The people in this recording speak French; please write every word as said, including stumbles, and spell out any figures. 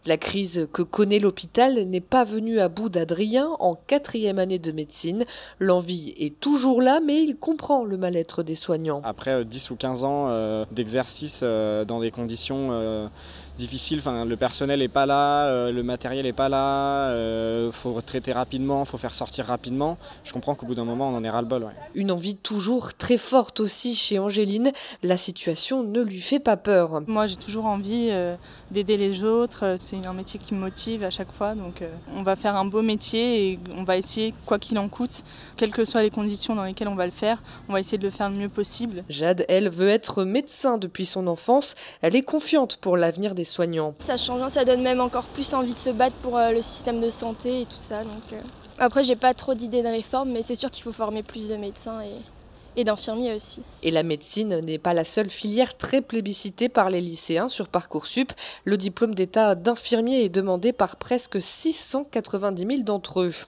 La crise que connaît l'hôpital n'est pas venue à bout d'Adrien en quatrième année de médecine. L'envie est toujours là, mais il comprend le mal-être des soignants. Après dix ou quinze ans euh, d'exercice euh, dans des conditions euh, difficiles, enfin, le personnel n'est pas là, euh, le matériel n'est pas là, il euh, faut traiter rapidement, il faut faire sortir rapidement. Je comprends qu'au bout d'un moment, on en est ras-le-bol. Ouais. Une envie toujours très forte aussi chez Angéline. La situation ne lui fait pas peur. Moi, j'ai toujours envie euh, d'aider les autres. C'est un métier qui me motive à chaque fois. Donc, euh, on va faire un beau métier et on va essayer, quoi qu'il en coûte, quelles que soient les conditions dans lesquelles on va le faire, on va essayer de le faire le mieux possible. Jade, elle, veut être médecin depuis son enfance. Elle est confiante pour l'avenir des soignants. Ça change, ça donne même encore plus envie de se battre pour euh, le système de santé et tout ça. Donc, euh... Après, j'ai pas trop d'idées de réforme, mais c'est sûr qu'il faut former plus de médecins et... et d'infirmiers aussi. Et la médecine n'est pas la seule filière très plébiscitée par les lycéens sur Parcoursup. Le diplôme d'état d'infirmier est demandé par presque six cent quatre-vingt-dix mille d'entre eux.